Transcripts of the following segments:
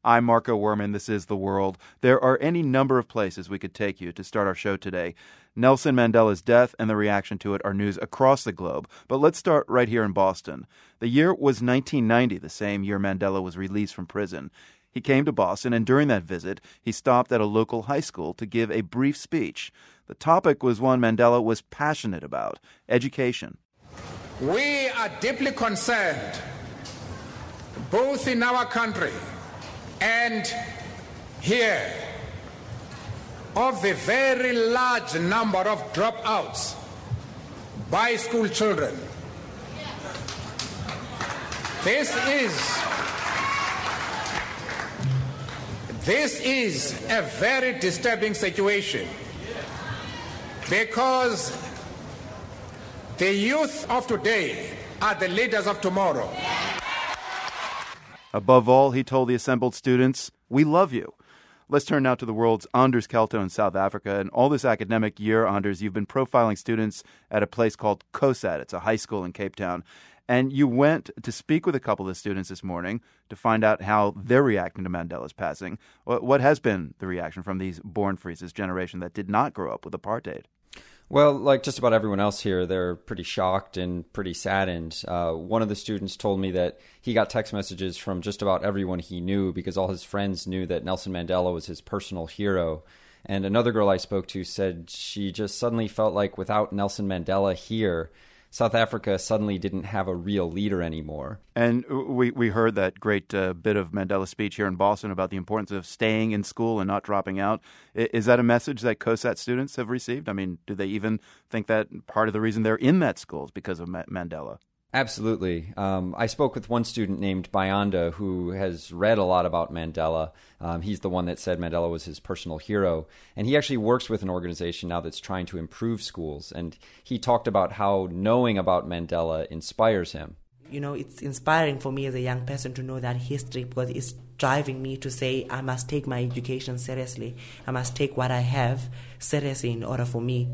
I'm Marco Werman. This is The World. There are any number of places we could take you to start our show today. Nelson Mandela's death and the reaction to it are news across the globe. But let's start right here in Boston. The year was 1990, the same year Mandela was released from prison. He came to Boston, and during that visit, he stopped at a local high school to give a brief speech. The topic was one Mandela was passionate about: education. We are deeply concerned, both in our country and here, of the very large number of dropouts by school children. This is a very disturbing situation because the youth of today are the leaders of tomorrow. Above all, he told the assembled students, "We love you." Let's turn now to the world's Anders Kelto in South Africa. And all this academic year, Anders, you've been profiling students at a place called COSAT. It's a high school in Cape Town. And you went to speak with a couple of the students this morning to find out how they're reacting to Mandela's passing. What has been the reaction from these born frees, this generation that did not grow up with apartheid? Well, like just about everyone else here, they're pretty shocked and pretty saddened. One of the students told me that he got text messages from just about everyone he knew because all his friends knew that Nelson Mandela was his personal hero. And another girl I spoke to said she just suddenly felt like without Nelson Mandela here, South Africa suddenly didn't have a real leader anymore. And we heard that great bit of Mandela's speech here in Boston about the importance of staying in school and not dropping out. Is that a message that COSAT students have received? I mean, do they even think that part of the reason they're in that school is because of Mandela? Absolutely. I spoke with one student named Bayanda who has read a lot about Mandela. He's the one that said Mandela was his personal hero. And he actually works with an organization now that's trying to improve schools. And he talked about how knowing about Mandela inspires him. You know, it's inspiring for me as a young person to know that history because it's driving me to say I must take my education seriously. I must take what I have seriously in order for me,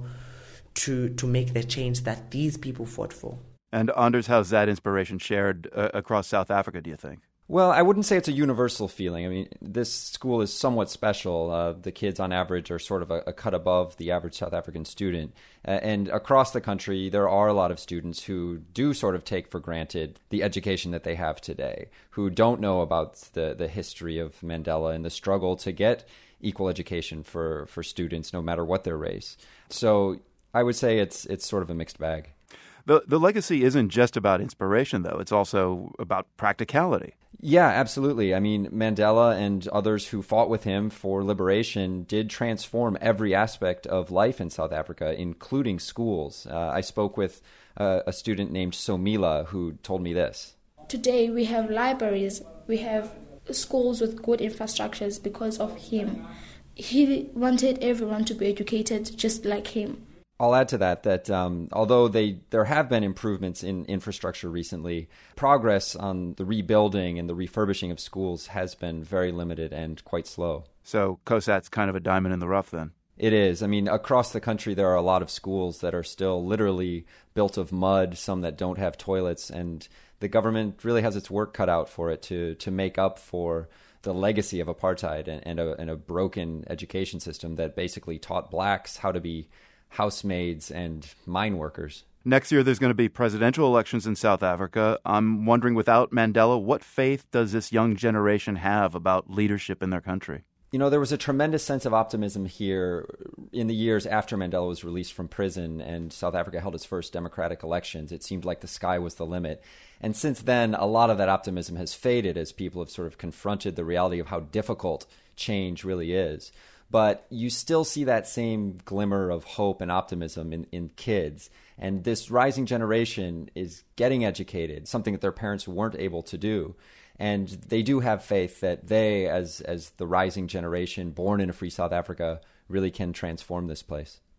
to make the change that these people fought for. And Anders, how's that inspiration shared across South Africa, do you think? Well, I wouldn't say it's a universal feeling. I mean, this school is somewhat special. The kids on average are sort of a cut above the average South African student. And across the country, there are a lot of students who do sort of take for granted the education that they have today, who don't know about the history of Mandela and the struggle to get equal education for students, no matter what their race. So I would say it's sort of a mixed bag. The legacy isn't just about inspiration, though. It's also about practicality. Yeah, absolutely. I mean, Mandela and others who fought with him for liberation did transform every aspect of life in South Africa, including schools. I spoke with a student named Somila who told me this. Today we have libraries, we have schools with good infrastructures because of him. He wanted everyone to be educated just like him. I'll add to that although there have been improvements in infrastructure recently, progress on the rebuilding and the refurbishing of schools has been very limited and quite slow. So COSAT's kind of a diamond in the rough then? It is. I mean, across the country, there are a lot of schools that are still literally built of mud, some that don't have toilets, and the government really has its work cut out for it to make up for the legacy of apartheid and a broken education system that basically taught blacks how to be housemaids and mine workers. Next year, there's going to be presidential elections in South Africa. I'm wondering, without Mandela, what faith does this young generation have about leadership in their country? You know, there was a tremendous sense of optimism here in the years after Mandela was released from prison and South Africa held its first democratic elections. It seemed like the sky was the limit. And since then, a lot of that optimism has faded as people have sort of confronted the reality of how difficult change really is. But you still see that same glimmer of hope and optimism in kids. And this rising generation is getting educated, something that their parents weren't able to do. And they do have faith that they, as the rising generation born in a free South Africa, really can transform this place.